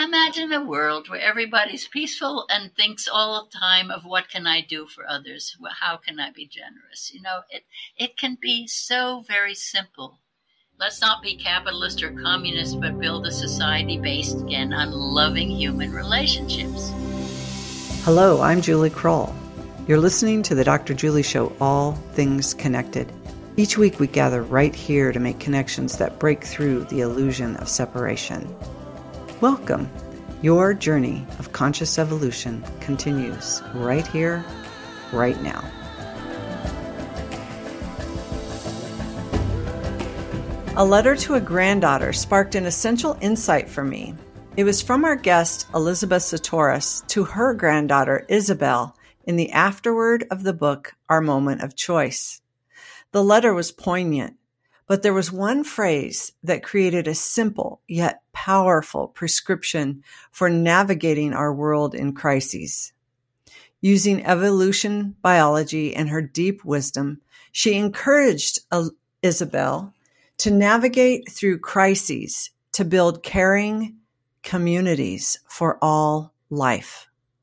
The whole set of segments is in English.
Imagine a world where everybody's peaceful and thinks all the time of what can I do for others? How can I be generous? It can be so very simple. Let's not be capitalist or communist, but build a society based, again, on loving human relationships. Hello, I'm Julie Kroll. You're listening to the Dr. Julie Show, All Things Connected. Each week we gather right here to make connections that break through the illusion of separation. Welcome. Your journey of conscious evolution continues right here, right now. A letter to a granddaughter sparked an essential insight for me. It was from our guest, Elizabeth Sahtouris, to her granddaughter, Isabel, in the afterword of the book, Our Moment of Choice. The letter was poignant, but there was one phrase that created a simple yet powerful prescription for navigating our world in crises. Using evolution biology and her deep wisdom, she encouraged Isabel to navigate through crises to build caring communities for all life.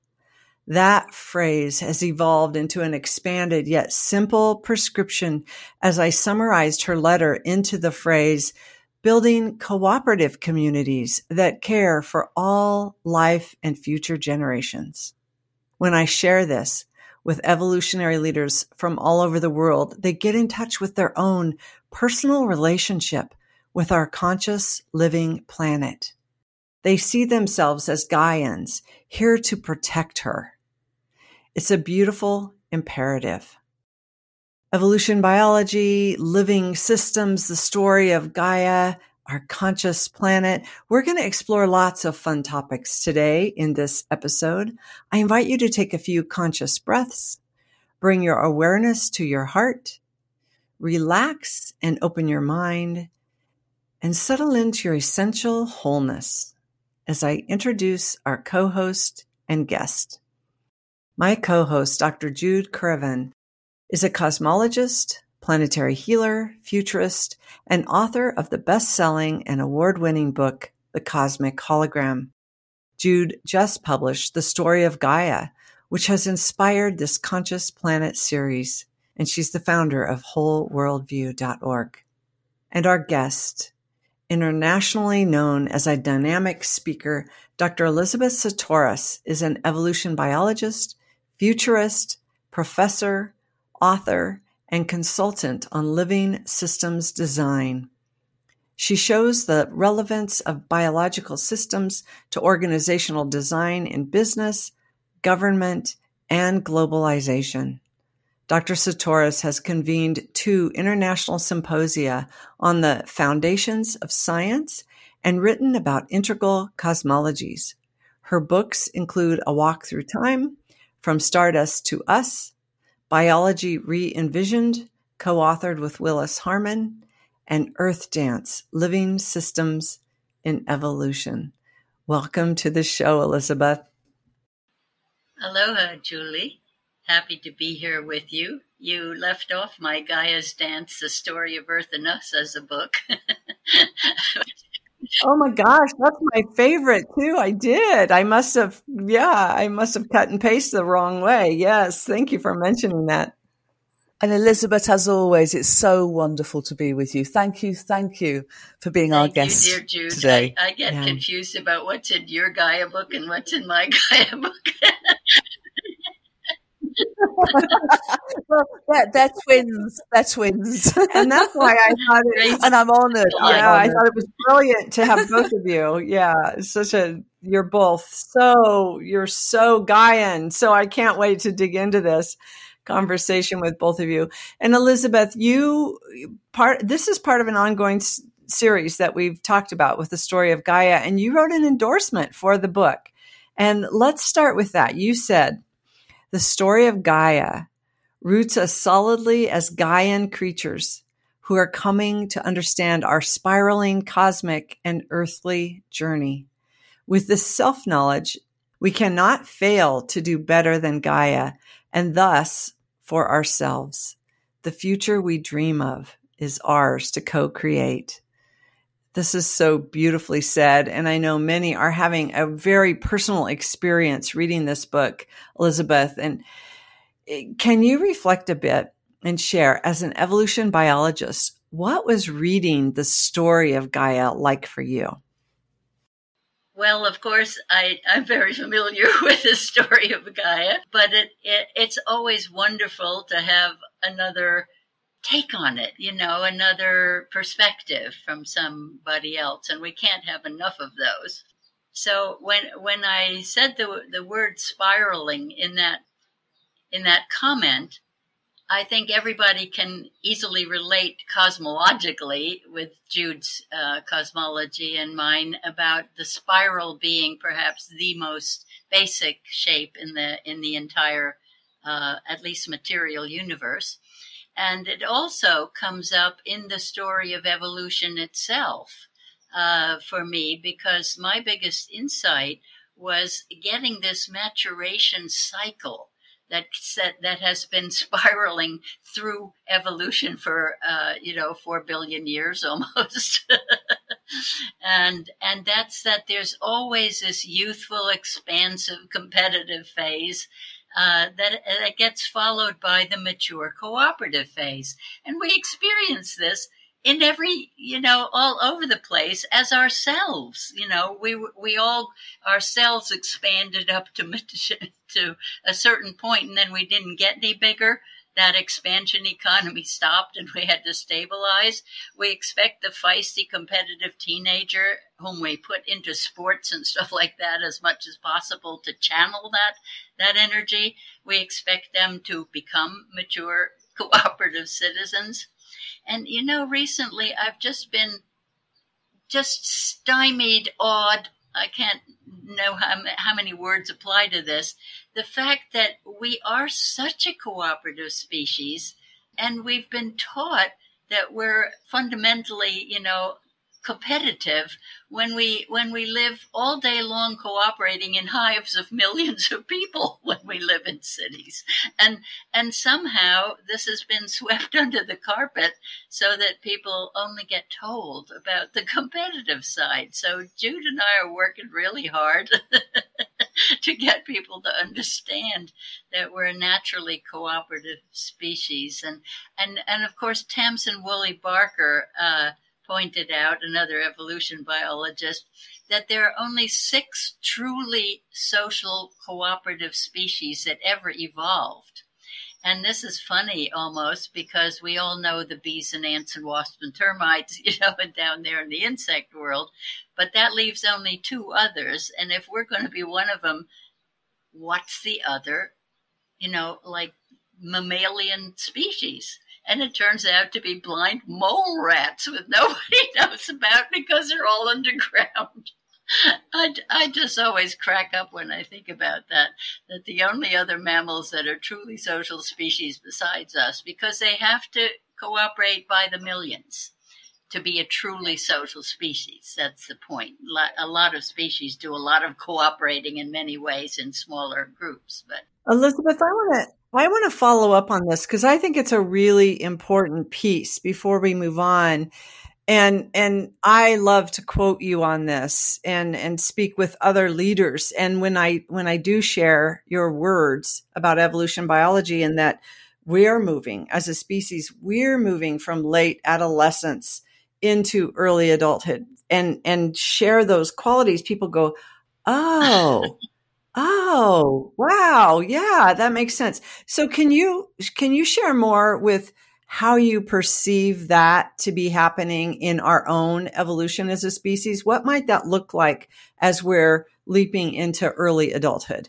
That phrase has evolved into an expanded yet simple prescription as I summarized her letter into the phrase, building cooperative communities that care for all life and future generations. When I share this with evolutionary leaders from all over the world, they get in touch with their own personal relationship with our conscious living planet. They see themselves as Gaians, here to protect her. It's a beautiful imperative. Evolution biology, living systems, the story of Gaia, our conscious planet. We're going to explore lots of fun topics today in this episode. I invite you to take a few conscious breaths, bring your awareness to your heart, relax and open your mind, and settle into your essential wholeness as I introduce our co-host and guest. My co-host, Dr. Jude Currivan, is a cosmologist, planetary healer, futurist, and author of the best-selling and award-winning book, The Cosmic Hologram. Jude just published The Story of Gaia, which has inspired this Conscious Planet series, and she's the founder of WholeWorldView.org. And our guest, internationally known as a dynamic speaker, Dr. Elizabeth Sahtouris is an evolution biologist, futurist, professor, author, and consultant on living systems design. She shows the relevance of biological systems to organizational design in business, government, and globalization. Dr. Sahtouris has convened 2 international symposia on the foundations of science and written about integral cosmologies. Her books include A Walk Through Time, From Stardust to Us, Biology Re-Envisioned, co-authored with Willis Harman, and Earth Dance, Living Systems in Evolution. Welcome to the show, Elizabeth. Aloha, Julie. Happy to be here with you. You left off my Gaia's Dance, The Story of Earth and Us as a book. Oh my gosh, that's my favorite too. I did. I must have cut and pasted the wrong way. Yes. Thank you for mentioning that. And Elizabeth, as always, it's so wonderful to be with you. Thank you for being our guest dear Jude. today. I get confused about what's in your Gaia book and what's in my Gaia book. Well, they're twins. They're twins. And that's why I thought it, and I'm honored. I thought it was brilliant to have both of you. Yeah. It's you're so Gaian. So I can't wait to dig into this conversation with both of you. And Elizabeth, this is part of an ongoing series that we've talked about with the story of Gaia, and you wrote an endorsement for the book. And let's start with that. You said, the story of Gaia roots us solidly as Gaian creatures who are coming to understand our spiraling cosmic and earthly journey. With this self-knowledge, we cannot fail to do better than Gaia, and thus for ourselves. The future we dream of is ours to co-create. This is so beautifully said. And I know many are having a very personal experience reading this book, Elizabeth. And can you reflect a bit and share, as an evolution biologist, what was reading the story of Gaia like for you? Well, of course, I'm very familiar with the story of Gaia, but it's always wonderful to have another take on it, another perspective from somebody else, and we can't have enough of those. So when I said the word spiraling in that comment, I think everybody can easily relate cosmologically with Jude's cosmology and mine about the spiral being perhaps the most basic shape in the entire, at least material universe. And it also comes up in the story of evolution itself for me, because my biggest insight was getting this maturation cycle that has been spiraling through evolution for 4 billion years almost. and that's that there's always this youthful, expansive, competitive phase that gets followed by the mature cooperative phase. And we experience this in every, all over the place as ourselves. We all ourselves expanded up to a certain point, and then we didn't get any bigger. That expansion economy stopped and we had to stabilize. We expect the feisty, competitive teenager whom we put into sports and stuff like that as much as possible to channel that energy. We expect them to become mature, cooperative citizens. And, recently I've just been stymied, awed. I can't know how many words apply to this. The fact that we are such a cooperative species, and we've been taught that we're fundamentally, competitive when we live all day long cooperating in hives of millions of people when we live in cities. And somehow this has been swept under the carpet so that people only get told about the competitive side. So Jude and I are working really hard to get people to understand that we're a naturally cooperative species. And of course, Tamsin Woolley Barker pointed out, another evolution biologist, that there are only 6 truly social cooperative species that ever evolved. And this is funny almost, because we all know the bees and ants and wasps and termites, down there in the insect world, but that leaves only 2 others. And if we're going to be one of them, what's the other, like mammalian species? And it turns out to be blind mole rats that nobody knows about because they're all underground. I just always crack up when I think about that the only other mammals that are truly social species besides us, because they have to cooperate by the millions to be a truly social species. That's the point. A lot of species do a lot of cooperating in many ways in smaller groups. But Elizabeth, I want to follow up on this, because I think it's a really important piece before we move on. And I love to quote you on this and speak with other leaders. And when I do share your words about evolution biology, and that we're moving as a species, we're moving from late adolescence into early adulthood, and share those qualities, people go, oh, oh, wow. Yeah, that makes sense. So can you share more with how you perceive that to be happening in our own evolution as a species? What might that look like as we're leaping into early adulthood?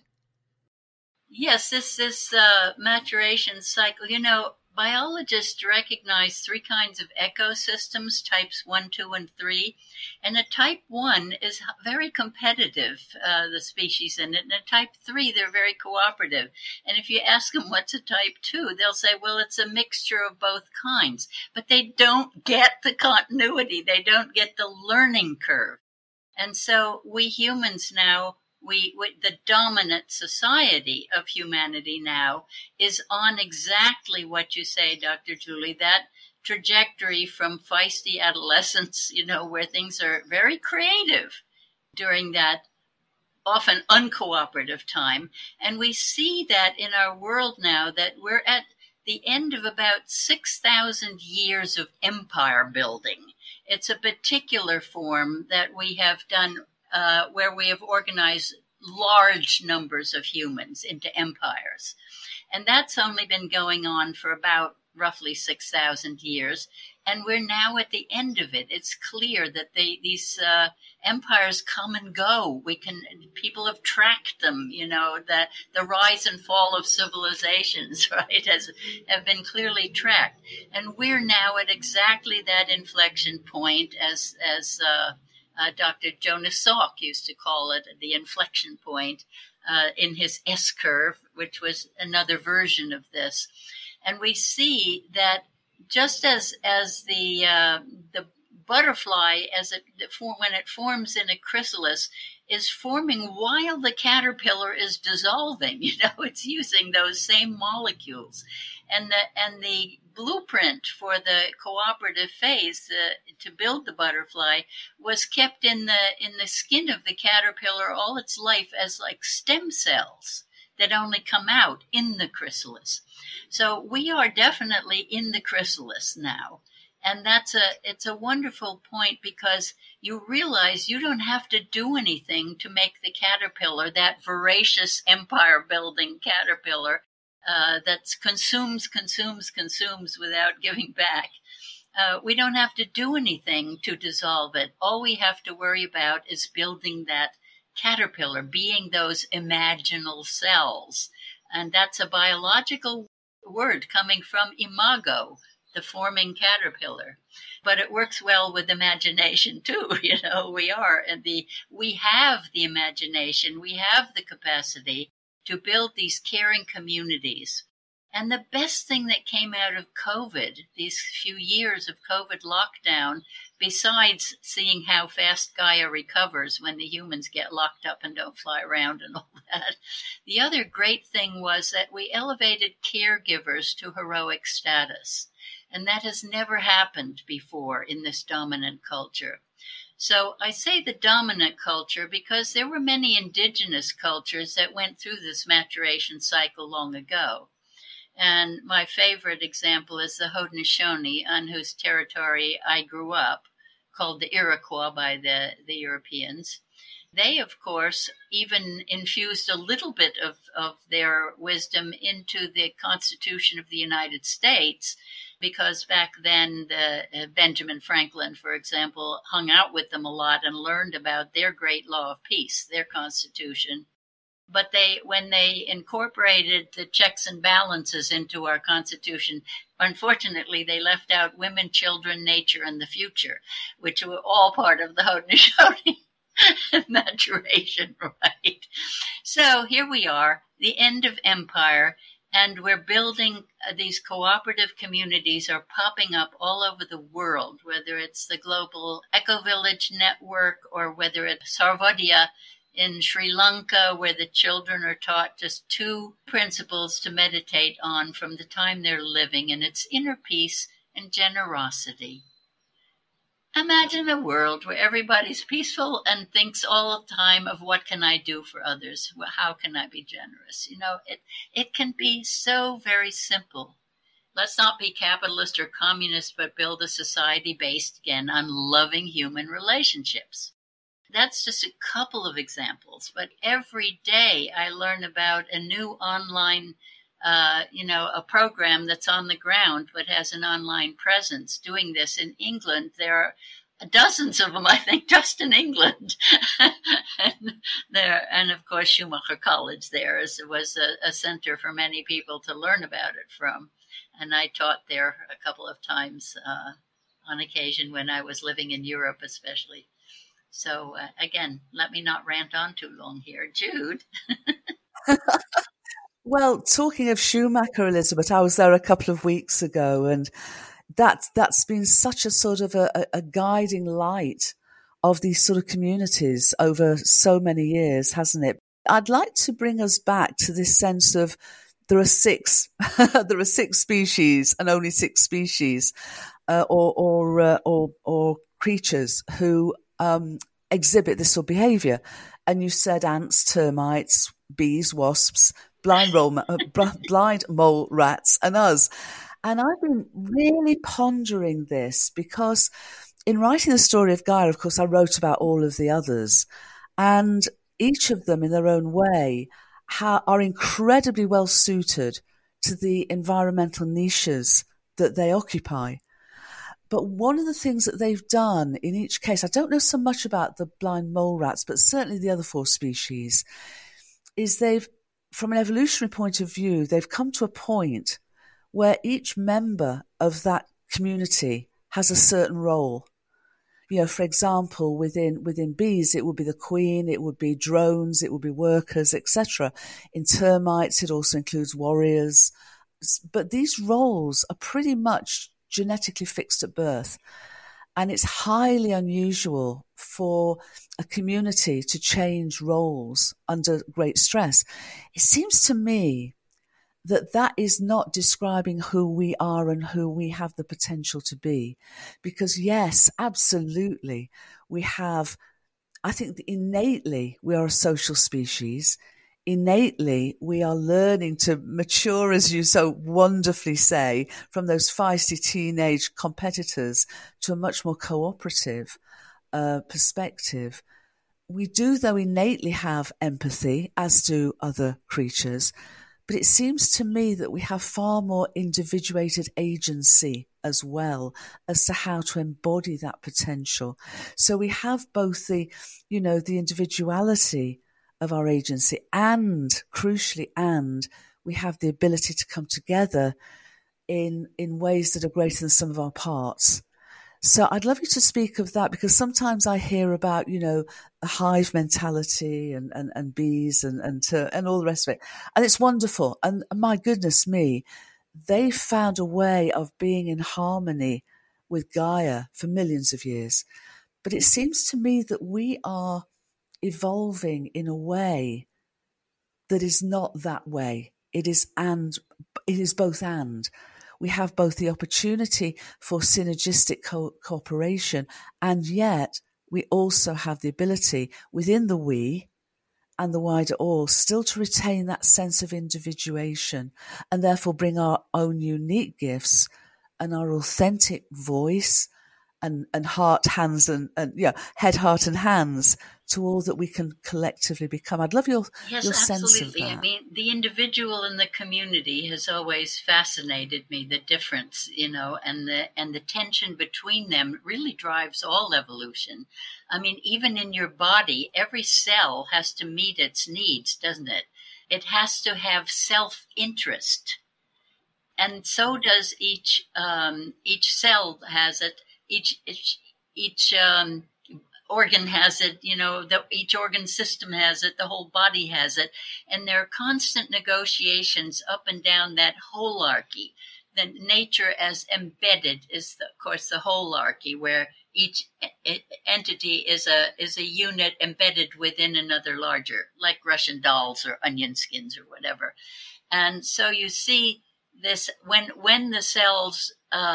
Yes, this maturation cycle, biologists recognize 3 kinds of ecosystems, types 1, 2, and 3. And a type 1 is very competitive, the species in it. And a type 3, they're very cooperative. And if you ask them what's a type 2, they'll say, well, it's a mixture of both kinds. But they don't get the continuity. They don't get the learning curve. And so we humans now, the dominant society of humanity now is on exactly what you say, Dr. Julie, that trajectory from feisty adolescence, where things are very creative during that often uncooperative time. And we see that in our world now, that we're at the end of about 6,000 years of empire building. It's a particular form that we have done where we have organized large numbers of humans into empires. And that's only been going on for about roughly 6,000 years. And we're now at the end of it. It's clear that these empires come and go. People have tracked them, the rise and fall of civilizations, right, have been clearly tracked. And we're now at exactly that inflection point, as Dr. Jonas Salk used to call it, the inflection point in his S-curve, which was another version of this. And we see that just as the butterfly, when it forms in a chrysalis, is forming while the caterpillar is dissolving, it's using those same molecules, and the blueprint for the cooperative phase to build the butterfly was kept in the skin of the caterpillar all its life as like stem cells that only come out in the chrysalis. So we are definitely in the chrysalis now. And it's a wonderful point, because you realize you don't have to do anything to make the caterpillar, that voracious empire building caterpillar that consumes without giving back. We don't have to do anything to dissolve it. All we have to worry about is building that caterpillar, being those imaginal cells. And that's a biological word coming from imago, the forming caterpillar. But it works well with imagination too. We have the imagination, we have the capacity to build these caring communities. And the best thing that came out of COVID, these few years of COVID lockdown, besides seeing how fast Gaia recovers when the humans get locked up and don't fly around and all that, the other great thing was that we elevated caregivers to heroic status. And that has never happened before in this dominant culture. So I say the dominant culture because there were many indigenous cultures that went through this maturation cycle long ago. And my favorite example is the Haudenosaunee, on whose territory I grew up, called the Iroquois by the Europeans. They, of course, even infused a little bit of their wisdom into the Constitution of the United States, because back then Benjamin Franklin, for example, hung out with them a lot and learned about their great law of peace, their Constitution. But when they incorporated the checks and balances into our Constitution, unfortunately, they left out women, children, nature, and the future, which were all part of the Haudenosaunee maturation, right? So here we are, the end of empire, and we're building these cooperative communities are popping up all over the world, whether it's the Global Eco-Village Network or whether it's Sarvodaya in Sri Lanka, where the children are taught just 2 principles to meditate on from the time they're living, and it's inner peace and generosity. Imagine a world where everybody's peaceful and thinks all the time of what can I do for others? How can I be generous? It can be so very simple. Let's not be capitalist or communist, but build a society based, again, on loving human relationships. That's just a couple of examples, but every day I learn about a new online, a program that's on the ground but has an online presence doing this in England. There are dozens of them, I think, just in England. and of course, Schumacher College there was a center for many people to learn about it from. And I taught there a couple of times on occasion when I was living in Europe, especially. So, again, let me not rant on too long here. Jude. Well, talking of Schumacher, Elizabeth, I was there a couple of weeks ago, and that's been such a sort of a guiding light of these sort of communities over so many years, hasn't it? I'd like to bring us back to this sense of there are 6 species and only 6 species. or creatures who exhibit this sort of behaviour. And you said ants, termites, bees, wasps, blind mole rats, and us. And I've been really pondering this because in writing the story of Gaia, of course, I wrote about all of the others, and each of them in their own way are incredibly well suited to the environmental niches that they occupy. But one of the things that they've done in each case, I don't know so much about the blind mole rats, but certainly the other 4 species, is from an evolutionary point of view, they've come to a point where each member of that community has a certain role. For example, within bees, it would be the queen, it would be drones, it would be workers, etc. In termites, it also includes warriors. But these roles are pretty much genetically fixed at birth. And it's highly unusual for a community to change roles under great stress. It seems to me that is not describing who we are and who we have the potential to be. Because yes, absolutely, I think innately we are a social species. Innately, we are learning to mature, as you so wonderfully say, from those feisty teenage competitors to a much more cooperative perspective. We do, though, innately have empathy, as do other creatures. But it seems to me that we have far more individuated agency as well as to how to embody that potential. So we have both the individuality of our agency and, crucially, we have the ability to come together in ways that are greater than some of our parts. So I'd love you to speak of that, because sometimes I hear about, the hive mentality and bees and all the rest of it. And it's wonderful. And my goodness me, they found a way of being in harmony with Gaia for millions of years. But it seems to me that we are evolving in a way that is not that way. It is both and. We have both the opportunity for synergistic cooperation, and yet we also have the ability within the we and the wider all still to retain that sense of individuation and therefore bring our own unique gifts and our authentic voice and heart, hands, and head, heart, and hands to all that we can collectively become. I'd love your sense of that. I mean, the individual and the community has always fascinated me. The difference, and the tension between them really drives all evolution. I mean, even in your body, every cell has to meet its needs, doesn't it? It has to have self-interest, and so does each cell has it. Each organ has it, each organ system has it, the whole body has it. And there are constant negotiations up and down that holarchy. The nature as embedded is, of course, the holarchy, where each entity is a unit embedded within another larger, like Russian dolls or onion skins or whatever. And so you see this when the cells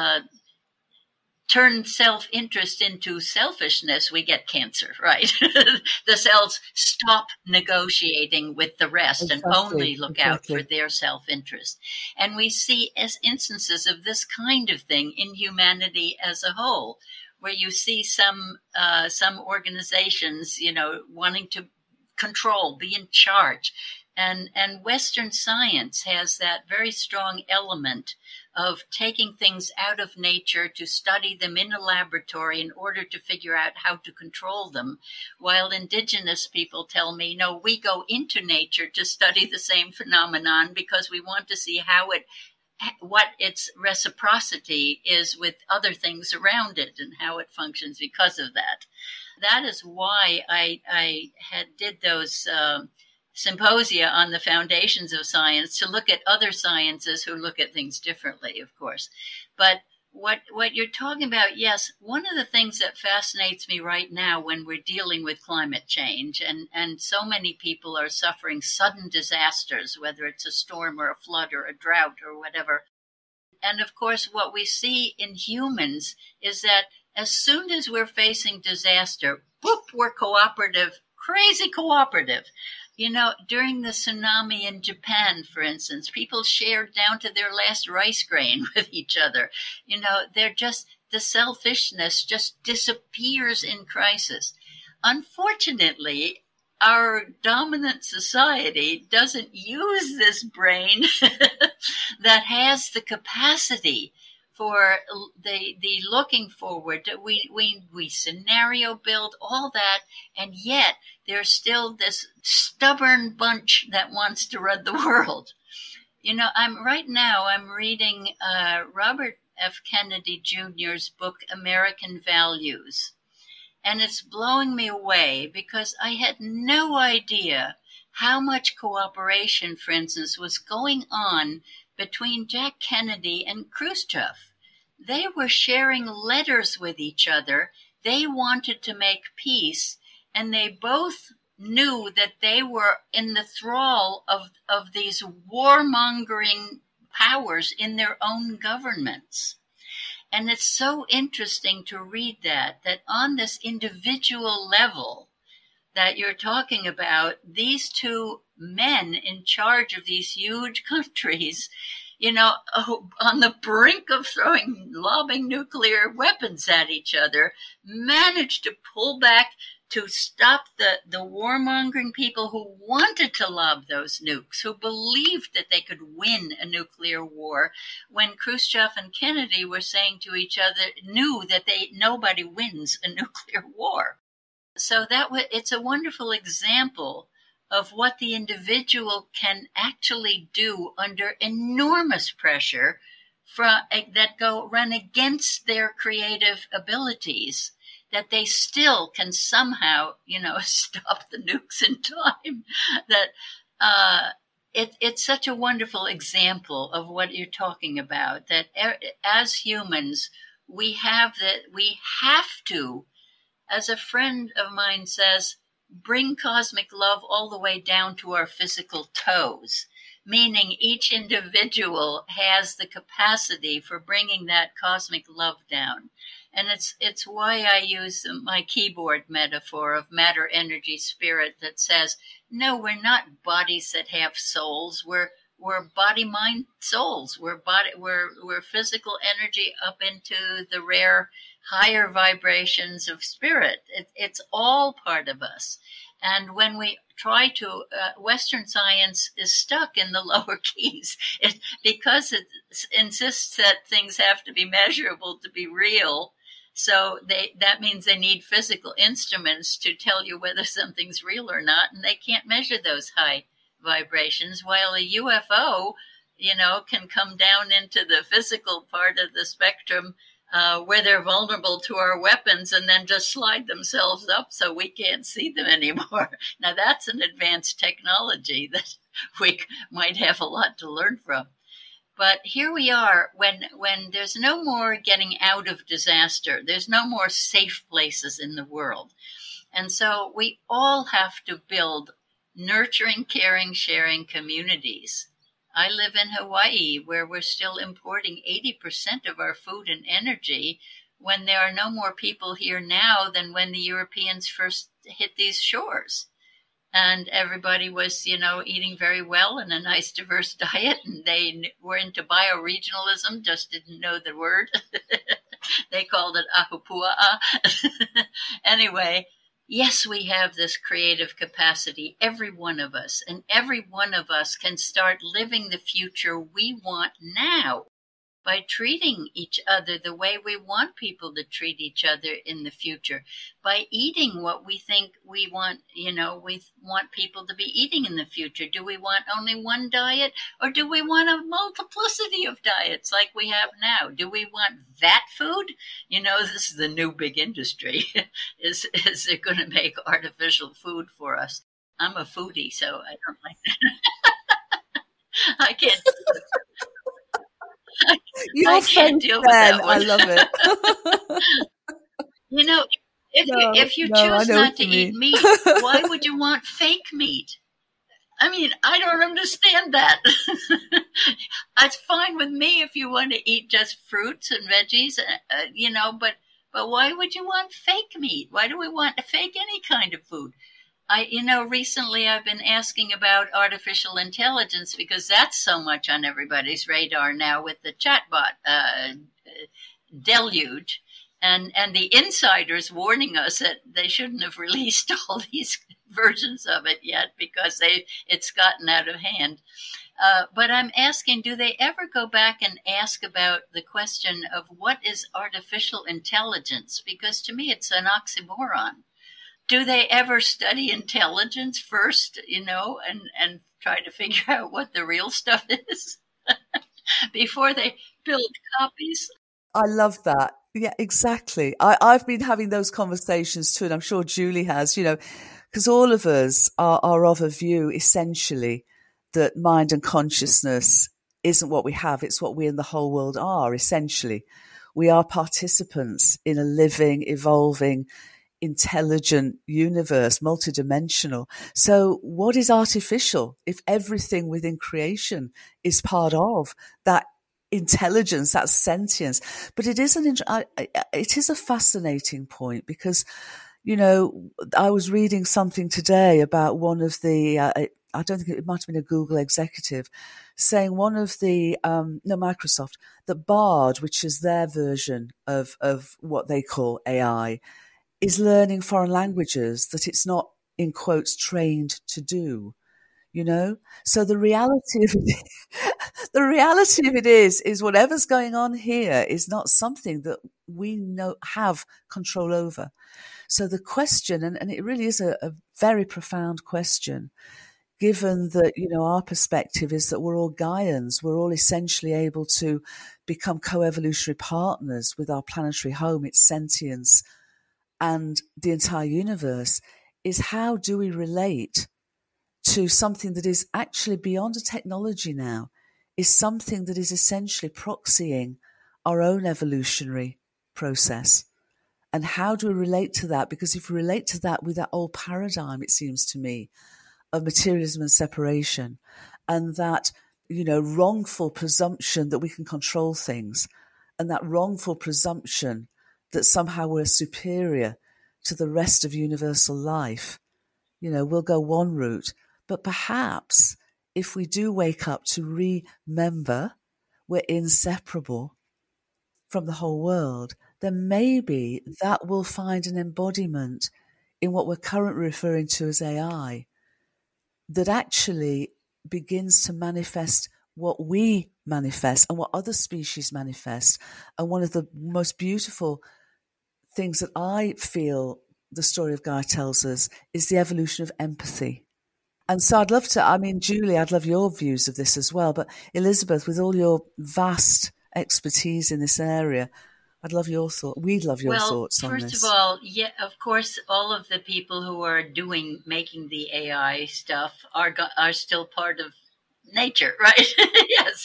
turn self-interest into selfishness, we get cancer, right? The cells stop negotiating with the rest and only look out for their self-interest. And we see as instances of this kind of thing in humanity as a whole, where you see some organizations, wanting to control, be in charge. And Western science has that very strong element of taking things out of nature to study them in a laboratory in order to figure out how to control them, while indigenous people tell me, no, we go into nature to study the same phenomenon because we want to see what its reciprocity is with other things around it and how it functions because of that. That is why I did those symposia on the foundations of science, to look at other sciences who look at things differently, of course. But what you're talking about, yes, one of the things that fascinates me right now when we're dealing with climate change, and so many people are suffering sudden disasters, whether it's a storm or a flood or a drought or whatever, And of course, what we see in humans is that as soon as we're facing disaster, whoop, we're cooperative, crazy cooperative. During the tsunami in Japan, for instance, people shared down to their last rice grain with each other. The selfishness just disappears in crisis. Unfortunately, our dominant society doesn't use this brain that has the capacity for the looking forward. We scenario build all that, and yet there's still this stubborn bunch that wants to run the world. I'm reading Robert F. Kennedy Jr.'s book, American Values. And it's blowing me away because I had no idea how much cooperation, for instance, was going on between Jack Kennedy and Khrushchev. They were sharing letters with each other. They wanted to make peace, and they both knew that they were in the thrall of these warmongering powers in their own governments. And it's so interesting to read that on this individual level that you're talking about, these two men in charge of these huge countries, on the brink of lobbing nuclear weapons at each other, managed to pull back to stop the warmongering people who wanted to lob those nukes, who believed that they could win a nuclear war, when Khrushchev and Kennedy were saying to each other, knew that nobody wins a nuclear war. So it's a wonderful example of what the individual can actually do under enormous pressure that run against their creative abilities, that they still can somehow, stop the nukes in time. That it's such a wonderful example of what you're talking about, that as humans, we have to, as a friend of mine says, bring cosmic love all the way down to our physical toes, meaning each individual has the capacity for bringing that cosmic love down. And it's why I use my keyboard metaphor of matter, energy, spirit, that says, no, we're not bodies that have souls. We're body, mind, souls. We're physical energy up into the rare higher vibrations of spirit. It's all part of us. And when we try to, Western science is stuck in the lower keys because it insists that things have to be measurable to be real. So that means they need physical instruments to tell you whether something's real or not, and they can't measure those high vibrations, while a UFO, can come down into the physical part of the spectrum where they're vulnerable to our weapons and then just slide themselves up so we can't see them anymore. Now, that's an advanced technology that we might have a lot to learn from. But here we are when there's no more getting out of disaster. There's no more safe places in the world. And so we all have to build nurturing, caring, sharing communities. I live in Hawaii, where we're still importing 80% of our food and energy, when there are no more people here now than when the Europeans first hit these shores. And everybody was, eating very well in a nice, diverse diet, and they were into bioregionalism, just didn't know the word. They called it ahupua'a. Anyway, yes, we have this creative capacity, every one of us, and every one of us can start living the future we want now by treating each other the way we want people to treat each other in the future, by eating what we think we want, we want people to be eating in the future. Do we want only one diet, or do we want a multiplicity of diets like we have now? Do we want that food? This is the new big industry. Is it going to make artificial food for us? I'm a foodie, so I don't like that. I can't. You're deal with that one. I love it. If you choose not to eat meat, why would you want fake meat? I mean, I don't understand that. It's fine with me if you want to eat just fruits and veggies, but why would you want fake meat? Why do we want to fake any kind of food? Recently I've been asking about artificial intelligence because that's so much on everybody's radar now with the chatbot deluge, and the insiders warning us that they shouldn't have released all these versions of it yet because it's gotten out of hand. But I'm asking, do they ever go back and ask about the question of what is artificial intelligence? Because to me, it's an oxymoron. Do they ever study intelligence first, and try to figure out what the real stuff is before they build copies? I love that. Yeah, exactly. I've been having those conversations too, and I'm sure Julie has, because all of us are of a view, essentially, that mind and consciousness isn't what we have. It's what we in the whole world are, essentially. We are participants in a living, evolving, intelligent universe, multidimensional. So what is artificial if everything within creation is part of that intelligence, that sentience? But it is it is a fascinating point because, I was reading something today about one of the, I don't think it might have been a Google executive saying one of the, Microsoft, that Bard, which is their version of what they call AI, is learning foreign languages that it's not, in quotes, trained to do. So the reality of it is whatever's going on here is not something that we have control over. So the question, and it really is a very profound question, given that, our perspective is that we're all Gaians, we're all essentially able to become co-evolutionary partners with our planetary home, its sentience, and the entire universe, is how do we relate to something that is actually beyond a technology now, is something that is essentially proxying our own evolutionary process. And how do we relate to that? Because if we relate to that with that old paradigm, it seems to me, of materialism and separation, and that, wrongful presumption that we can control things, and that wrongful presumption that somehow we're superior to the rest of universal life, we'll go one route. But perhaps if we do wake up to remember we're inseparable from the whole world, then maybe that will find an embodiment in what we're currently referring to as AI, that actually begins to manifest what we manifest and what other species manifest. And one of the most beautiful things that I feel the story of Gaia tells us is the evolution of empathy. And so I'd love to, Julie, I'd love your views of this as well. But Elizabeth, with all your vast expertise in this area, I'd love your thought. We'd love your thoughts on this. First of all, yeah, of course, all of the people who are making the AI stuff are still part of nature, right? Yes.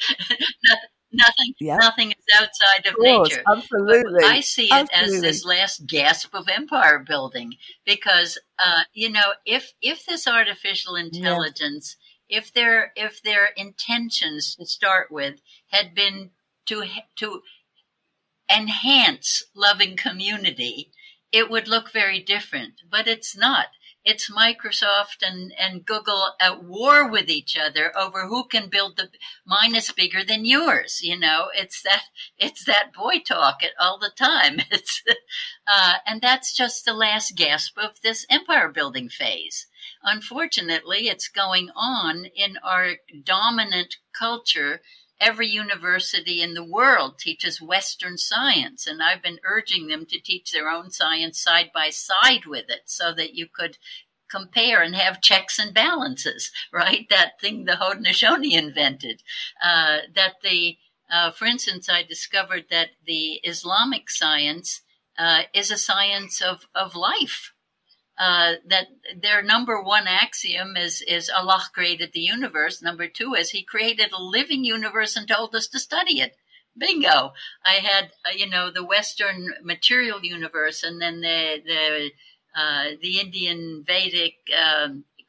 Nothing is outside of nature. Absolutely. But I see it as this last gasp of empire building because, if this artificial intelligence, if their intentions to start with had been to enhance loving community, it would look very different. But it's not. It's Microsoft and Google at war with each other over who can build mine is bigger than yours. It's that boy talk all the time. And that's just the last gasp of this empire building phase. Unfortunately, it's going on in our dominant culture. Every university in the world teaches Western science, and I've been urging them to teach their own science side by side with it so that you could compare and have checks and balances, right? That thing the Haudenosaunee invented. For instance, I discovered that the Islamic science is a science of life. That their number one axiom is Allah created the universe. Number two is He created a living universe and told us to study it. Bingo! I had the Western material universe, and then the Indian Vedic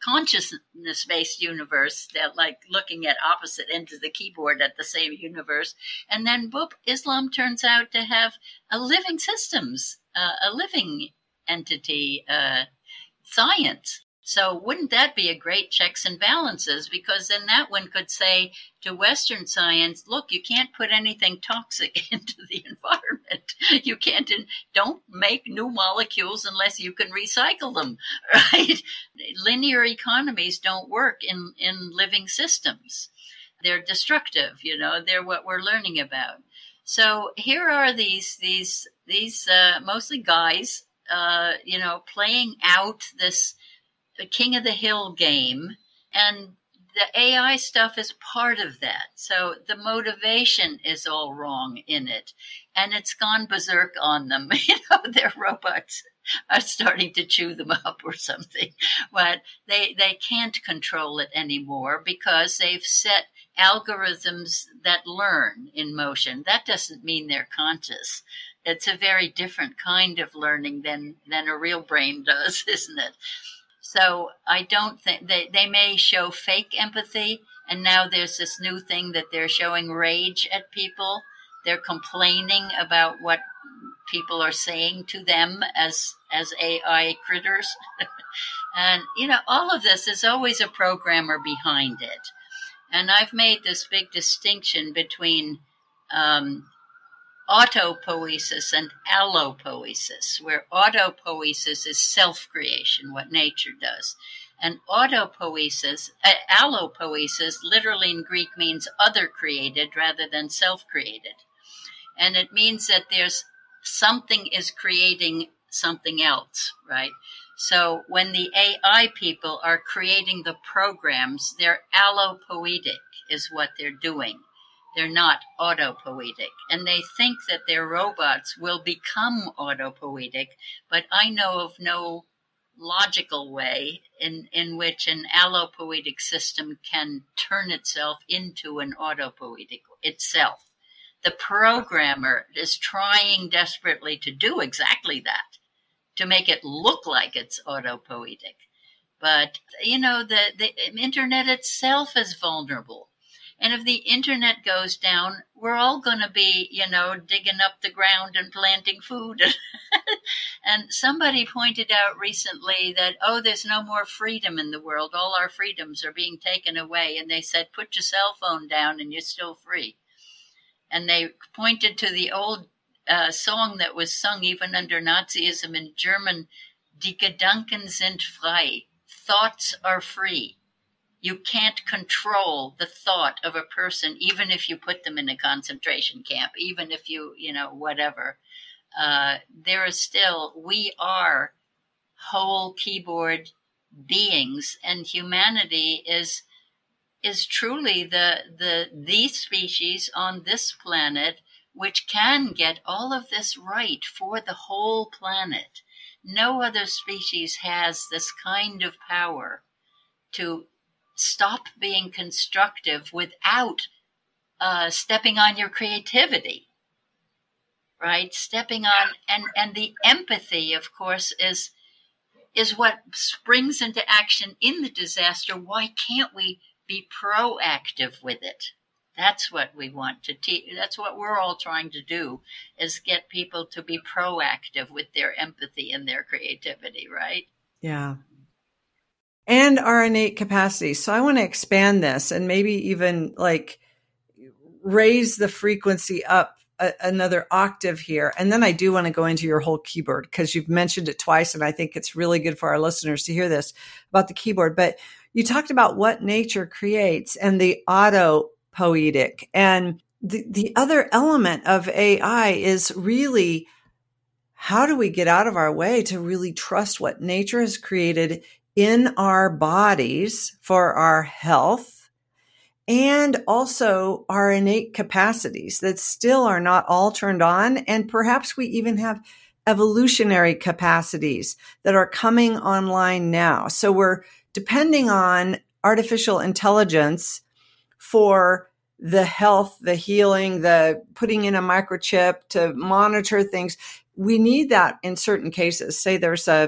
consciousness-based universe, that like looking at opposite ends of the keyboard at the same universe. And then, boop, Islam turns out to have a living systems, a living entity, science. So wouldn't that be a great checks and balances? Because then that one could say to Western science, look, you can't put anything toxic into the environment. You can't, don't make new molecules unless you can recycle them, right? Linear economies don't work in living systems. They're destructive, they're what we're learning about. So here are these mostly guys, playing out this King of the Hill game, and the AI stuff is part of that. So the motivation is all wrong in it, and it's gone berserk on them. Their robots are starting to chew them up or something, but they can't control it anymore because they've set algorithms that learn in motion. That doesn't mean they're conscious. It's a very different kind of learning than a real brain does, isn't it? So I don't think they may show fake empathy. And now there's this new thing that they're showing rage at people. They're complaining about what people are saying to them as AI critters. And, all of this is always a programmer behind it. And I've made this big distinction between autopoiesis and allopoiesis, where autopoiesis is self-creation, what nature does. And allopoiesis literally in Greek means other created rather than self-created. And it means that there's something is creating something else, right? So when the AI people are creating the programs, they're allopoietic is what they're doing. They're not autopoietic. And they think that their robots will become autopoietic, but I know of no logical way in which an allopoietic system can turn itself into an autopoietic itself. The programmer is trying desperately to do exactly that, to make it look like it's autopoietic. But, the internet itself is vulnerable. And if the internet goes down, we're all going to be, digging up the ground and planting food. And somebody pointed out recently that, there's no more freedom in the world. All our freedoms are being taken away. And they said, put your cell phone down and you're still free. And they pointed to the old song that was sung even under Nazism in German, Die Gedanken sind frei. Thoughts are free. You can't control the thought of a person, even if you put them in a concentration camp, even if you, whatever. There is still, we are whole keyboard beings, and humanity is truly the species on this planet which can get all of this right for the whole planet. No other species has this kind of power to stop being constructive without stepping on your creativity, right? Stepping on, and the empathy, of course, is what springs into action in the disaster. Why can't we be proactive with it? That's what we want to teach. That's what we're all trying to do, is get people to be proactive with their empathy and their creativity, right? Yeah. And our innate capacities. So I want to expand this and maybe even raise the frequency up another octave here. And then I do want to go into your whole keyboard because you've mentioned it twice. And I think it's really good for our listeners to hear this about the keyboard. But you talked about what nature creates and the autopoietic. And the other element of AI is really, how do we get out of our way to really trust what nature has created in our bodies for our health, and also our innate capacities that still are not all turned on. And perhaps we even have evolutionary capacities that are coming online now. So we're depending on artificial intelligence for the health, the healing, the putting in a microchip to monitor things. We need that in certain cases. Say there's a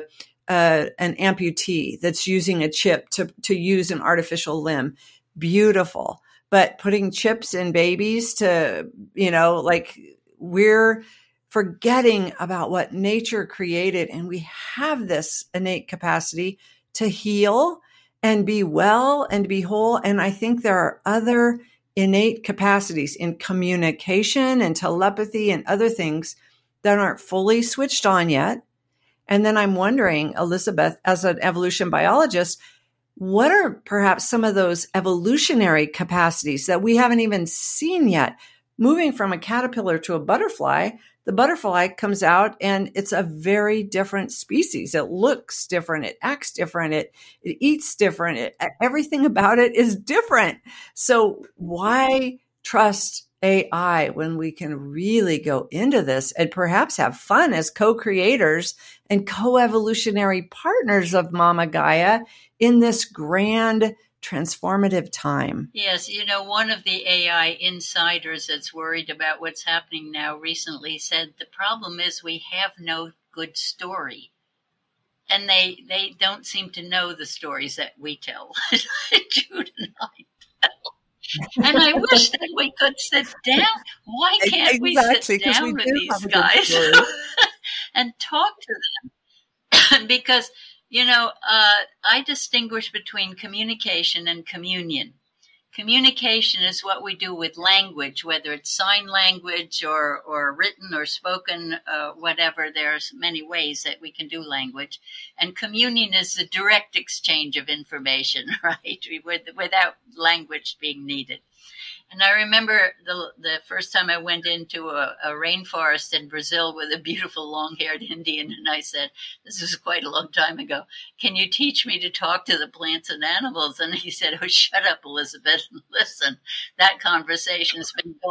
an amputee that's using a chip to use an artificial limb. Beautiful. But putting chips in babies to, like, we're forgetting about what nature created. And we have this innate capacity to heal and be well and be whole. And I think there are other innate capacities in communication and telepathy and other things that aren't fully switched on yet. And then I'm wondering, Elizabeth, as an evolution biologist, what are perhaps some of those evolutionary capacities that we haven't even seen yet? Moving from a caterpillar to a butterfly, the butterfly comes out and it's a very different species. It looks different. It acts different. It eats different. Everything about it is different. So why trust AI when we can really go into this and perhaps have fun as co-creators and co-evolutionary partners of Mama Gaia in this grand transformative time? Yes, one of the AI insiders that's worried about what's happening now recently said the problem is we have no good story. And they don't seem to know the stories that we tell. Jude and I tell. And I wish that we could sit down. Why can't we sit down with these guys and talk to them? Because, I distinguish between communication and communion. Communication is what we do with language, whether it's sign language or written or spoken, whatever. There's many ways that we can do language. And communion is the direct exchange of information, right? Without language being needed. And I remember the first time I went into a rainforest in Brazil with a beautiful long-haired Indian, and I said, this was quite a long time ago, can you teach me to talk to the plants and animals? And he said, oh, shut up, Elizabeth, and listen. That conversation's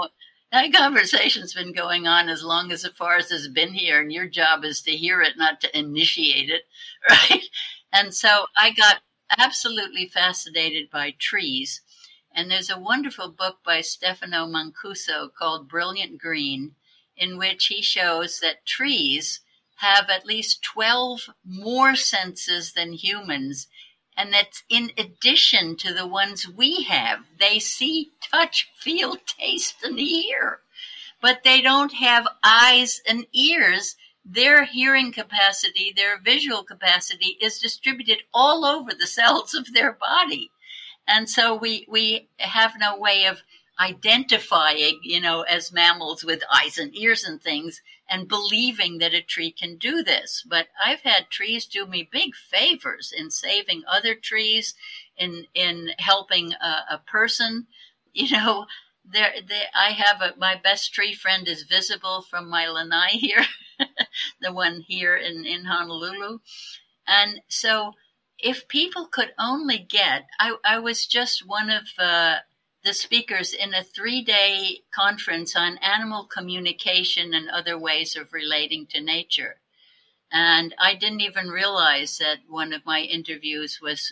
been going on as long as the forest has been here, and your job is to hear it, not to initiate it, right? And so I got absolutely fascinated by trees. And there's a wonderful book by Stefano Mancuso called Brilliant Green, in which he shows that trees have at least 12 more senses than humans. And that's in addition to the ones we have. They see, touch, feel, taste, and hear. But they don't have eyes and ears. Their hearing capacity, their visual capacity is distributed all over the cells of their body. And so we have no way of identifying, as mammals with eyes and ears and things, and believing that a tree can do this. But I've had trees do me big favors in saving other trees, in helping a person. I have my best tree friend is visible from my lanai here, the one here in Honolulu. And so if people could only get, I was just one of the speakers in a 3-day conference on animal communication and other ways of relating to nature. And I didn't even realize that one of my interviews was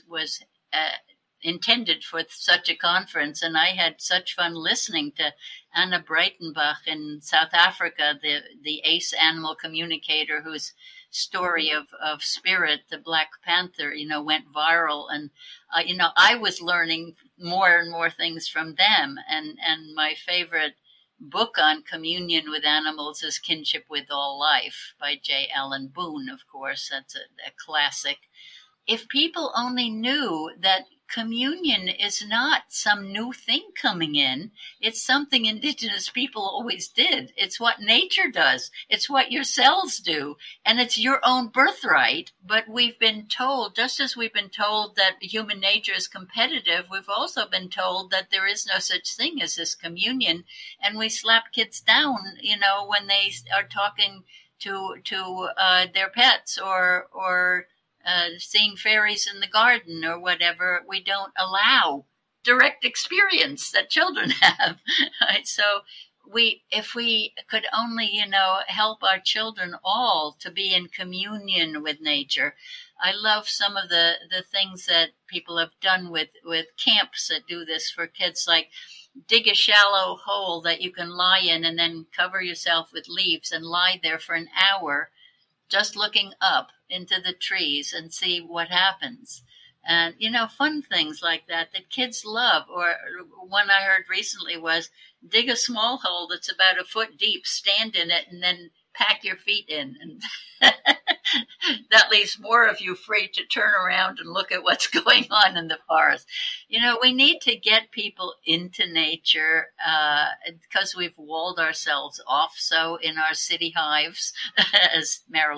intended for such a conference. And I had such fun listening to Anna Breitenbach in South Africa, the ace animal communicator whose story of Spirit, the Black Panther, went viral. And, I was learning more and more things from them. And my favorite book on communion with animals is Kinship with All Life by J. Allen Boone, of course. That's a classic. If people only knew that communion is not some new thing coming in. It's something indigenous people always did. It's what nature does. It's what your cells do. And it's your own birthright. But we've been told, just as we've been told that human nature is competitive, we've also been told that there is no such thing as this communion. And we slap kids down, when they are talking to their pets or seeing fairies in the garden or whatever. We don't allow direct experience that children have. Right? So if we could only, help our children all to be in communion with nature. I love some of the things that people have done with camps that do this for kids, like dig a shallow hole that you can lie in and then cover yourself with leaves and lie there for an hour just looking up into the trees and see what happens. And, fun things like that kids love. Or one I heard recently was dig a small hole that's about a foot deep, stand in it, and then pack your feet in. And that leaves more of you free to turn around and look at what's going on in the forest. We need to get people into nature because we've walled ourselves off so in our city hives, as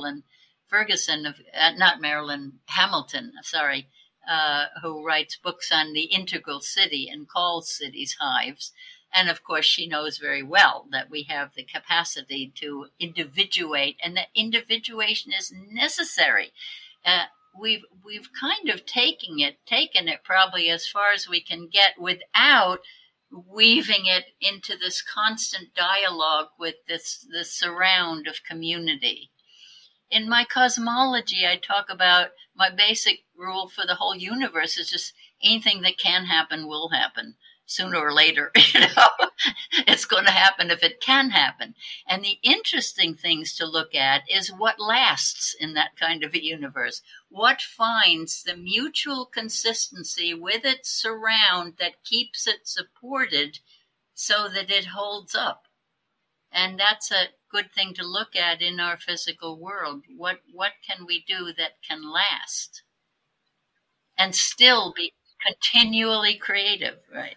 Hamilton, who writes books on the integral city and calls cities hives. And of course, she knows very well that we have the capacity to individuate, and that individuation is necessary. We've kind of taken it probably as far as we can get without weaving it into this constant dialogue with the surround of community. In my cosmology, I talk about my basic rule for the whole universe is just anything that can happen will happen. Sooner or later, it's going to happen if it can happen. And the interesting things to look at is what lasts in that kind of a universe. What finds the mutual consistency with its surround that keeps it supported so that it holds up. And that's a good thing to look at in our physical world. What can we do that can last and still be continually creative, right?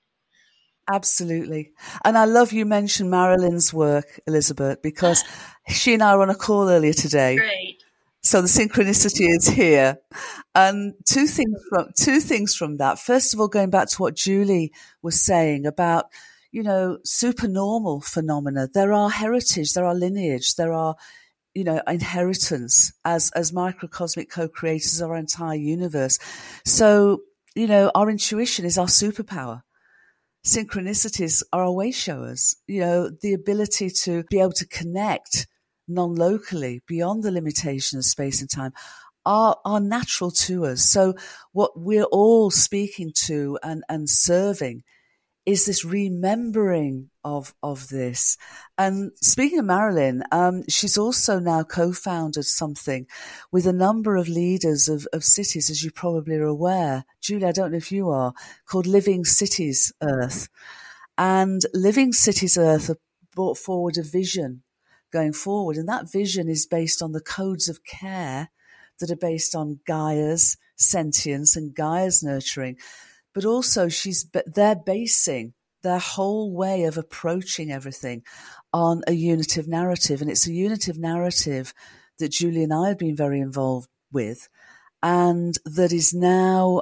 Absolutely. And I love you mentioned Marilyn's work, Elizabeth, because she and I were on a call earlier today. Great. So the synchronicity is here. And two things from that. First of all, going back to what Julie was saying about, supernormal phenomena. There are heritage, there are lineage, there are, inheritance as microcosmic co-creators of our entire universe. So, our intuition is our superpower. Synchronicities are our way showers. The ability to be able to connect non-locally beyond the limitation of space and time are natural to us. So what we're all speaking to and serving is this remembering of this. And speaking of Marilyn, she's also now co-founded something with a number of leaders of cities, as you probably are aware. Julie, I don't know if you are, called Living Cities Earth. And Living Cities Earth have brought forward a vision going forward. And that vision is based on the codes of care that are based on Gaia's sentience and Gaia's nurturing. But also they're basing their whole way of approaching everything on a unitive narrative. And it's a unitive narrative that Julie and I have been very involved with, and that is now,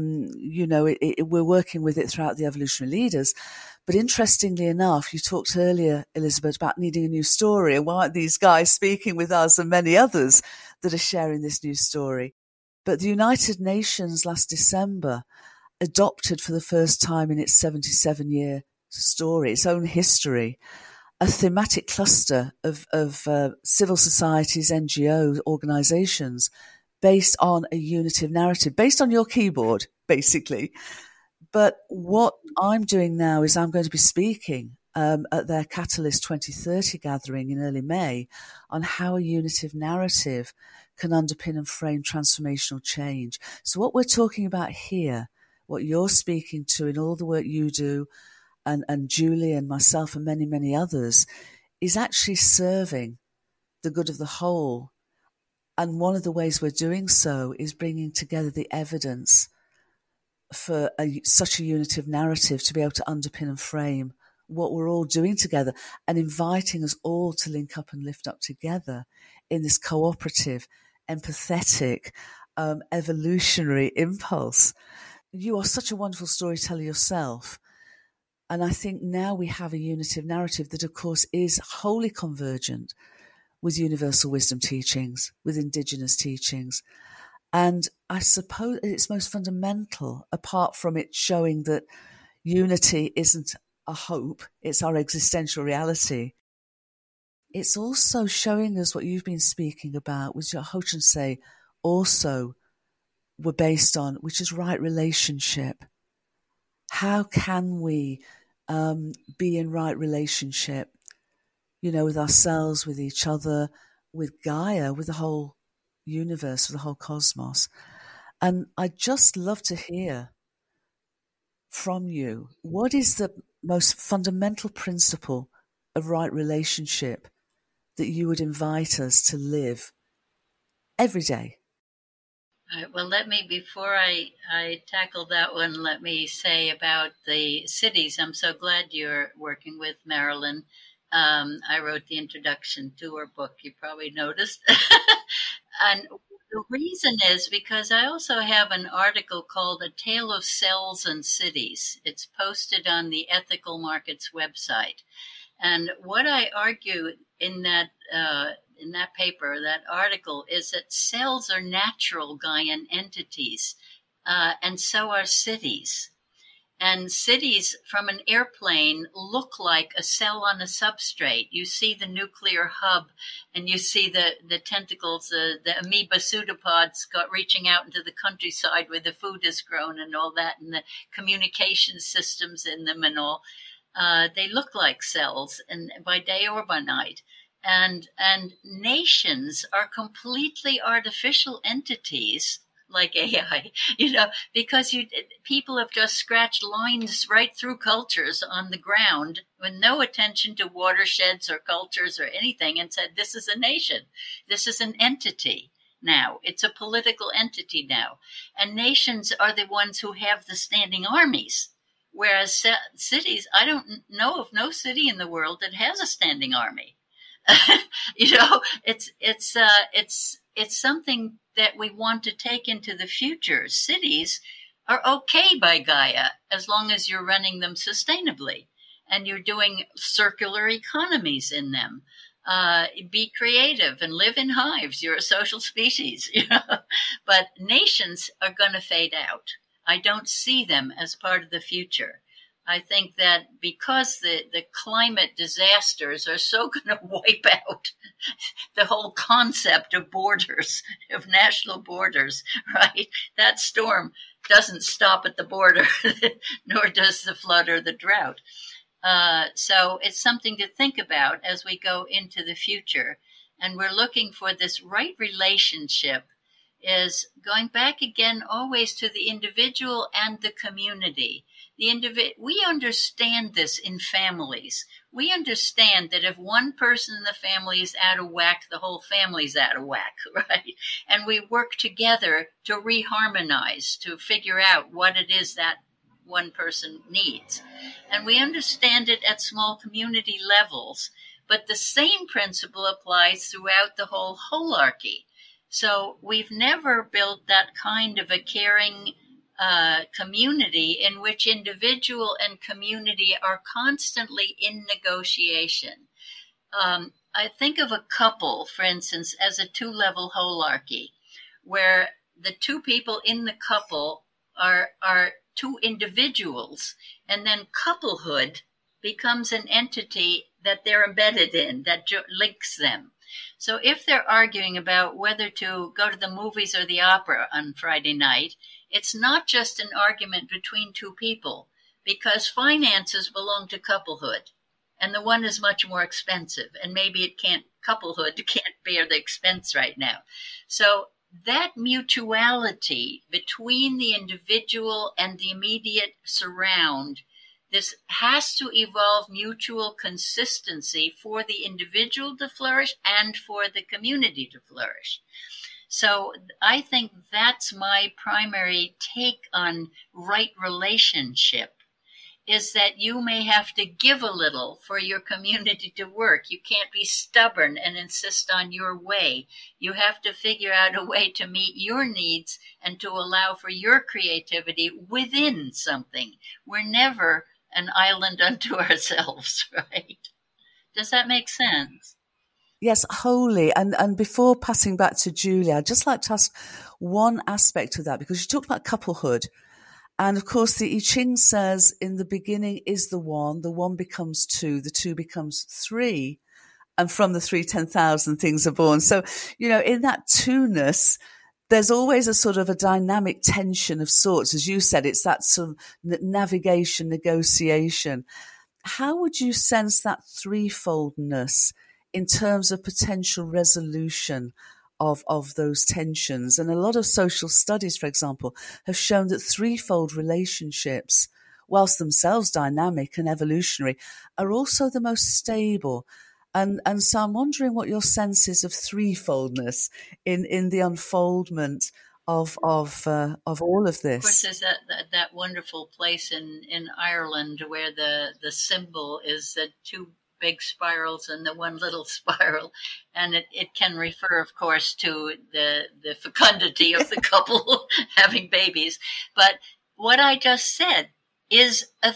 we're working with it throughout the Evolutionary Leaders. But interestingly enough, you talked earlier, Elizabeth, about needing a new story, and why aren't these guys speaking with us and many others that are sharing this new story? But the United Nations last December adopted for the first time in its 77-year story, its own history, a thematic cluster of civil societies, NGO organizations, based on a unitive narrative, based on your keyboard, basically. But what I'm doing now is I'm going to be speaking at their Catalyst 2030 gathering in early May on how a unitive narrative can underpin and frame transformational change. So what we're talking about here, what you're speaking to in all the work you do, and Julie and myself and many, many others, is actually serving the good of the whole. And one of the ways we're doing so is bringing together the evidence for such a unitive narrative to be able to underpin and frame what we're all doing together, and inviting us all to link up and lift up together in this cooperative, empathetic, evolutionary impulse. You are such a wonderful storyteller yourself. And I think now we have a unitive narrative that, of course, is wholly convergent with universal wisdom teachings, with indigenous teachings. And I suppose it's most fundamental, apart from it showing that unity isn't a hope, it's our existential reality. It's also showing us what you've been speaking about, which Ho-Chun-Se also were based on, which is right relationship. How can we be in right relationship, with ourselves, with each other, with Gaia, with the whole universe, with the whole cosmos. And I'd just love to hear from you, what is the most fundamental principle of right relationship that you would invite us to live every day? Well, before I tackle that one, let me say about the cities. I'm so glad you're working with Marilyn. I wrote the introduction to her book, you probably noticed. And the reason is because I also have an article called A Tale of Cells and Cities. It's posted on the Ethical Markets website. And what I argue in that paper, that article, is that cells are natural Gaian entities, and so are cities. And cities from an airplane look like a cell on a substrate. You see the nuclear hub, and you see the tentacles, the amoeba pseudopods reaching out into the countryside where the food is grown and all that, and the communication systems in them and all. They look like cells, and by day or by night. And nations are completely artificial entities, like AI, because people have just scratched lines right through cultures on the ground with no attention to watersheds or cultures or anything, and said, this is a nation. This is an entity now. It's a political entity now. And nations are the ones who have the standing armies. Whereas cities, I don't know of no city in the world that has a standing army. It's something that we want to take into the future. Cities are okay by Gaia as long as you're running them sustainably and you're doing circular economies in them. Be creative and live in hives. You're a social species, But nations are going to fade out. I don't see them as part of the future. I think that because the climate disasters are so going to wipe out the whole concept of borders, of national borders, right? That storm doesn't stop at the border, nor does the flood or the drought. So it's something to think about as we go into the future. And we're looking for this right relationship, is going back again always to the individual and the community. We understand this in families. We understand that if one person in the family is out of whack, the whole family's out of whack, right? And we work together to reharmonize, to figure out what it is that one person needs. And we understand it at small community levels, but the same principle applies throughout the whole holarchy. So we've never built that kind of a caring community in which individual and community are constantly in negotiation. I think of a couple, for instance, as a two-level holarchy, where the two people in the couple are two individuals, and then couplehood becomes an entity that they're embedded in, that links them. So if they're arguing about whether to go to the movies or the opera on Friday night, it's not just an argument between two people, because finances belong to couplehood, and the one is much more expensive, and maybe couplehood can't bear the expense right now. So that mutuality between the individual and the immediate surround, this has to evolve mutual consistency for the individual to flourish and for the community to flourish. So I think that's my primary take on right relationship, is that you may have to give a little for your community to work. You can't be stubborn and insist on your way. You have to figure out a way to meet your needs and to allow for your creativity within something. We're never an island unto ourselves, right? Does that make sense? Yes, wholly. And before passing back to Julie, I'd just like to ask one aspect of that, because you talked about couplehood. And of course, the I Ching says in the beginning is the one becomes two, the two becomes three. And from the 3, 10,000 things are born. So, in that two-ness, there's always a sort of a dynamic tension of sorts. As you said, it's that sort of navigation, negotiation. How would you sense that threefoldness in terms of potential resolution of those tensions. And a lot of social studies, for example, have shown that threefold relationships, whilst themselves dynamic and evolutionary, are also the most stable. And so I'm wondering what your sense is of threefoldness in the unfoldment of all of this. Of course, there's that wonderful place in Ireland where the symbol is the two big spirals and the one little spiral, and it can refer, of course, to the fecundity of the couple having babies. But what I just said is a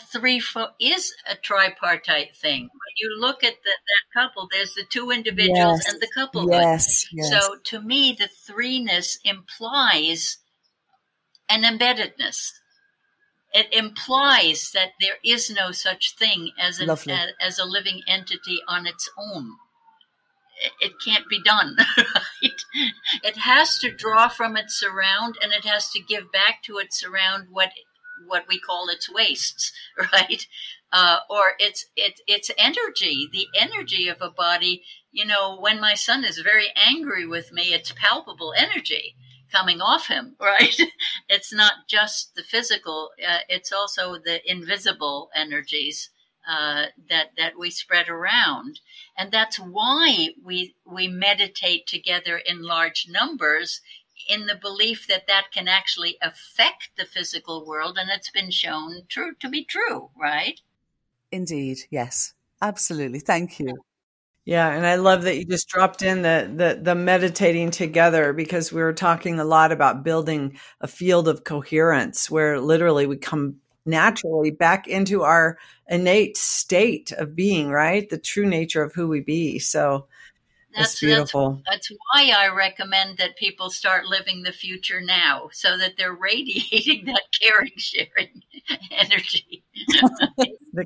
tripartite thing. When you look at that couple, there's the two individuals and the couple. Yes. So to me, the threeness implies an embeddedness. It implies that there is no such thing as a living entity on its own. It can't be done, right? It has to draw from its surround, and it has to give back to its surround what we call its wastes, right? Or its energy, the energy of a body. You know, when my son is very angry with me, it's palpable energy coming off him, right? It's not just the physical, it's also the invisible energies that we spread around. And that's why we meditate together in large numbers, in the belief that can actually affect the physical world, and it's been shown to be true, right? Indeed, yes, absolutely. Thank you. Yeah, and I love that you just dropped in the meditating together, because we were talking a lot about building a field of coherence where literally we come naturally back into our innate state of being, right? The true nature of who we be. So that's beautiful. That's why I recommend that people start living the future now, so that they're radiating that caring, sharing energy. The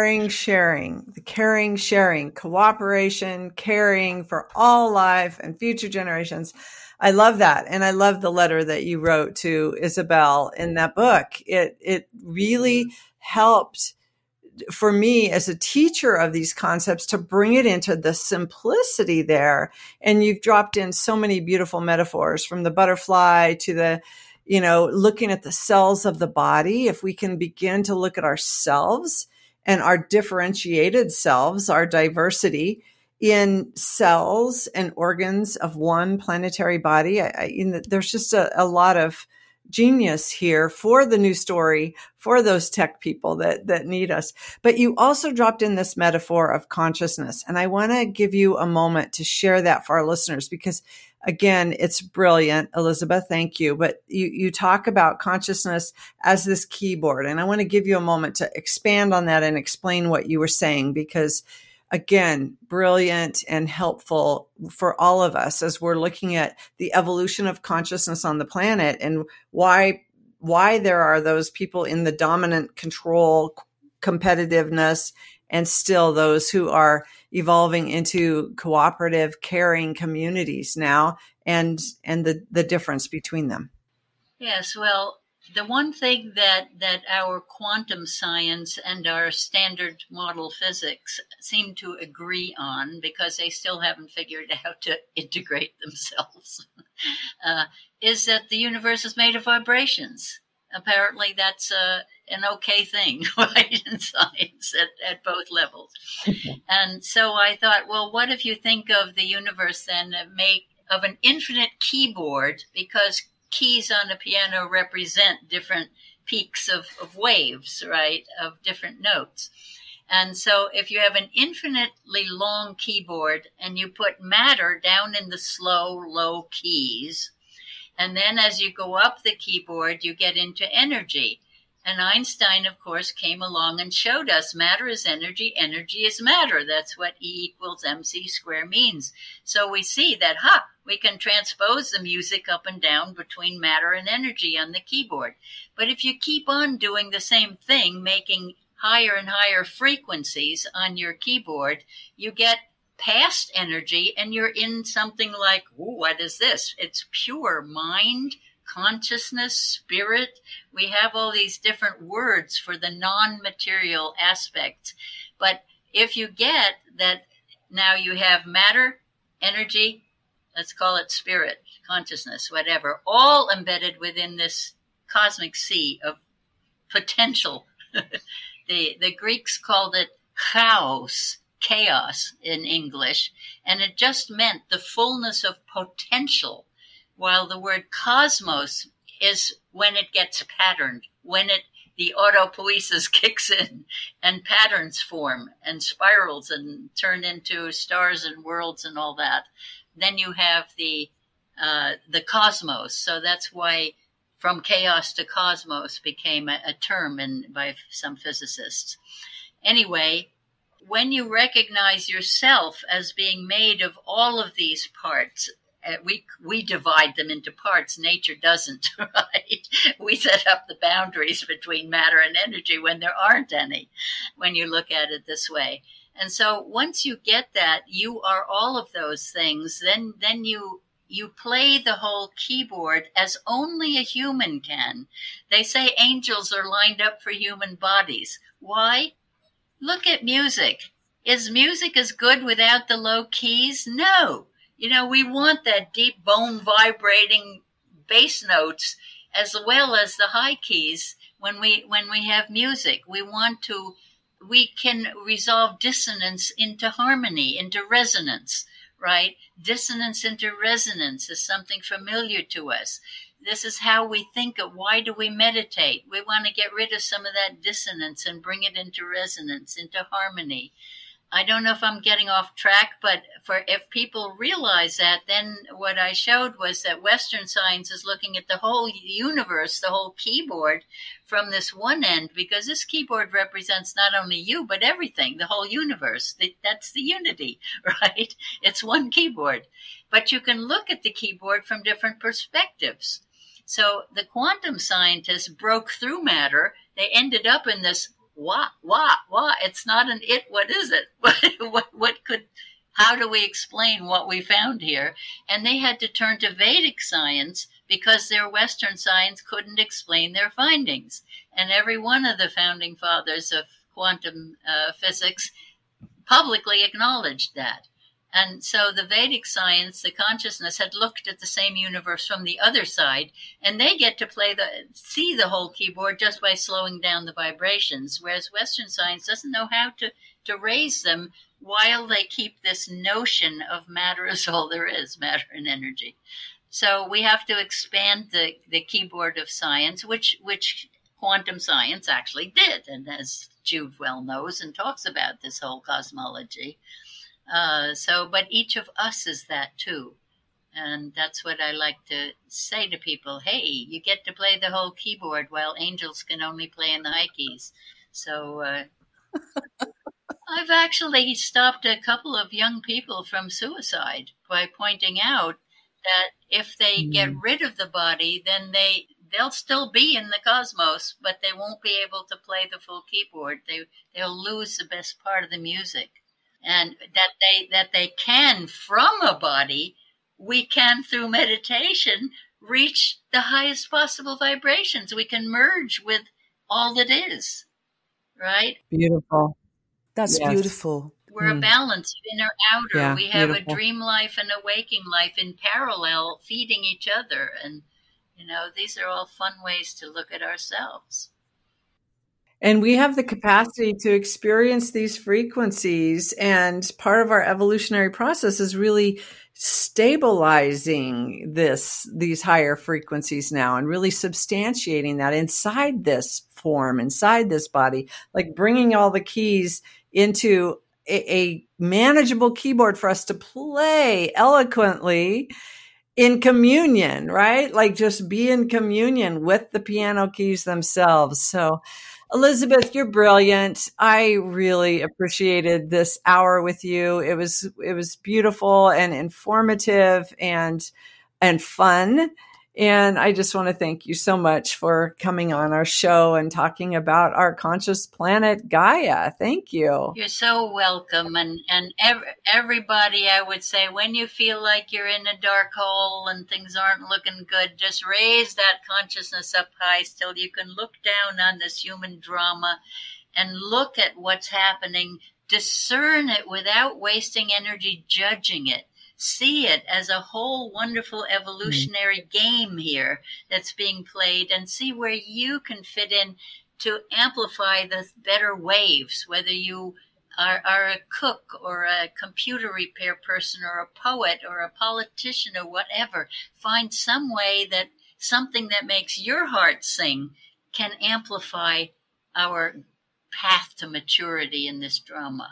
caring, sharing, cooperation, caring for all life and future generations. I love that. And I love the letter that you wrote to Isabel in that book. It really helped for me as a teacher of these concepts to bring it into the simplicity there. And you've dropped in so many beautiful metaphors, from the butterfly to the, looking at the cells of the body. If we can begin to look at ourselves and our differentiated selves, our diversity in cells and organs of one planetary body, there's just a lot of genius here for the new story, for those tech people that need us. But you also dropped in this metaphor of consciousness. And I want to give you a moment to share that for our listeners, because again, it's brilliant. Elizabeth, thank you. But you talk about consciousness as this keyboard. And I want to give you a moment to expand on that and explain what you were saying, because again, brilliant and helpful for all of us as we're looking at the evolution of consciousness on the planet, and why there are those people in the dominant control, competitiveness, and still those who are evolving into cooperative, caring communities now, and the difference between them. Yes, well, the one thing that our quantum science and our standard model physics seem to agree on, because they still haven't figured out how to integrate themselves, is that the universe is made of vibrations. Apparently that's an okay thing, right, in science at both levels. And so I thought, well, what if you think of the universe then of an infinite keyboard, because keys on a piano represent different peaks of waves, right, of different notes. And so if you have an infinitely long keyboard and you put matter down in the slow, low keys, and then as you go up the keyboard, you get into energy. And Einstein, of course, came along and showed us matter is energy, energy is matter. That's what E = mc squared means. So we see that, we can transpose the music up and down between matter and energy on the keyboard. But if you keep on doing the same thing, making higher and higher frequencies on your keyboard, you get past energy, and you're in something like, what is this? It's pure mind, consciousness, spirit. We have all these different words for the non-material aspects. But if you get that Now you have matter, energy, let's call it spirit, consciousness, whatever, all embedded within this cosmic sea of potential. The Greeks called it chaos in English, and it just meant the fullness of potential, while the word cosmos is when it gets patterned, when the autopoiesis kicks in and patterns form and spirals and turn into stars and worlds and all that. Then you have the cosmos. So that's why from chaos to cosmos became a term by some physicists. Anyway, when you recognize yourself as being made of all of these parts, we divide them into parts. Nature doesn't, right? We set up the boundaries between matter and energy when there aren't any, when you look at it this way. And so once you get that, you are all of those things, then you play the whole keyboard as only a human can. They say angels are lined up for human bodies. Why? Look at music. Is music as good without the low keys? No. We want that deep bone vibrating bass notes as well as the high keys when we have music. We can resolve dissonance into harmony, into resonance, right? Dissonance into resonance is something familiar to us. This is how we think of why do we meditate? We want to get rid of some of that dissonance and bring it into resonance, into harmony. I don't know if I'm getting off track, but if people realize that, then what I showed was that Western science is looking at the whole universe, the whole keyboard from this one end, because this keyboard represents not only you, but everything, the whole universe. That's the unity, right? It's one keyboard. But you can look at the keyboard from different perspectives. So the quantum scientists broke through matter. They ended up in this what? It's not an it. What is it? How do we explain what we found here? And they had to turn to Vedic science because their Western science couldn't explain their findings. And every one of the founding fathers of quantum physics publicly acknowledged that. And so the Vedic science, the consciousness, had looked at the same universe from the other side, and they get to see the whole keyboard just by slowing down the vibrations, whereas Western science doesn't know how to raise them while they keep this notion of matter is all there is, matter and energy. So we have to expand the keyboard of science, which quantum science actually did, and as Jude well knows and talks about this whole cosmology. But each of us is that too. And that's what I like to say to people. Hey, you get to play the whole keyboard while angels can only play in the high keys. So I've actually stopped a couple of young people from suicide by pointing out that if they get rid of the body, then they'll still be in the cosmos, but they won't be able to play the full keyboard. They'll lose the best part of the music. And that they can, from a body, we can, through meditation, reach the highest possible vibrations. We can merge with all that is, right? Beautiful. That's beautiful. We're a balance, inner, outer. Yeah, we have beautiful. a dream life and a waking life in parallel, feeding each other. And, these are all fun ways to look at ourselves. And we have the capacity to experience these frequencies. And part of our evolutionary process is really stabilizing these higher frequencies now and really substantiating that inside this form, inside this body, like bringing all the keys into a manageable keyboard for us to play eloquently in communion, right? Like just be in communion with the piano keys themselves. So Elizabeth, you're brilliant. I really appreciated this hour with you. It was beautiful and informative and fun. And I just want to thank you so much for coming on our show and talking about our conscious planet Gaia. Thank you. You're so welcome. And everybody, I would say, when you feel like you're in a dark hole and things aren't looking good, just raise that consciousness up high till you can look down on this human drama and look at what's happening discern it without wasting energy judging it. See it as a whole wonderful evolutionary game here that's being played, and see where you can fit in to amplify the better waves, whether you are a cook or a computer repair person or a poet or a politician or whatever. Find some way that something that makes your heart sing can amplify our path to maturity in this drama.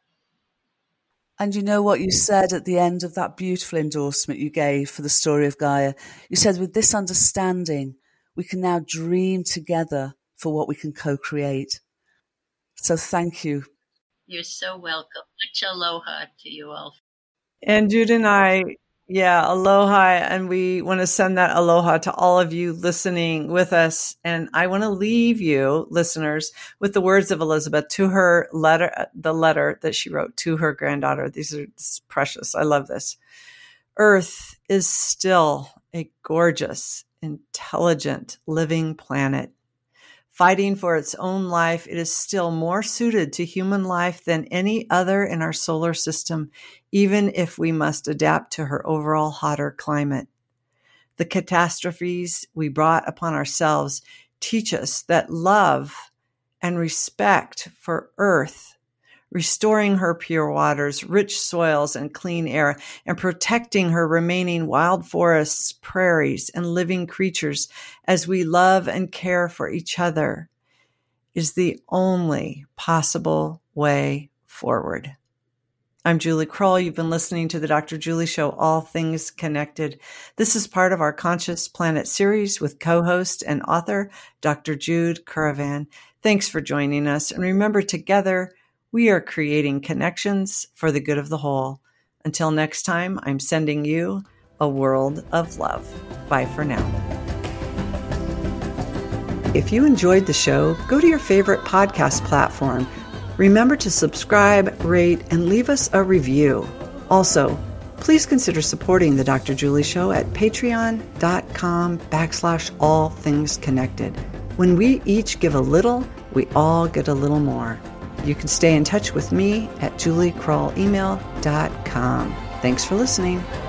And you know what you said at the end of that beautiful endorsement you gave for the story of Gaia? You said, with this understanding, we can now dream together for what we can co-create. So thank you. You're so welcome. Much aloha to you all. And Jude and I, aloha. And we want to send that aloha to all of you listening with us. And I want to leave you, listeners, with the words of Elizabeth to her letter, the letter that she wrote to her granddaughter. This is precious. I love this. Earth is still a gorgeous, intelligent, living planet. Fighting for its own life, it is still more suited to human life than any other in our solar system, even if we must adapt to her overall hotter climate. The catastrophes we brought upon ourselves teach us that love and respect for Earth, restoring her pure waters, rich soils, and clean air, and protecting her remaining wild forests, prairies, and living creatures as we love and care for each other is the only possible way forward. I'm Julie Kroll. You've been listening to the Dr. Julie Show, All Things Connected. This is part of our Conscious Planet series with co-host and author, Dr. Jude Currivan. Thanks for joining us. And remember, together, we are creating connections for the good of the whole. Until next time, I'm sending you a world of love. Bye for now. If you enjoyed the show, go to your favorite podcast platform. Remember to subscribe, rate, and leave us a review. Also, please consider supporting the Dr. Julie Show at patreon.com/allthingsconnected. When we each give a little, we all get a little more. You can stay in touch with me at juliekrollemail.com. Thanks for listening.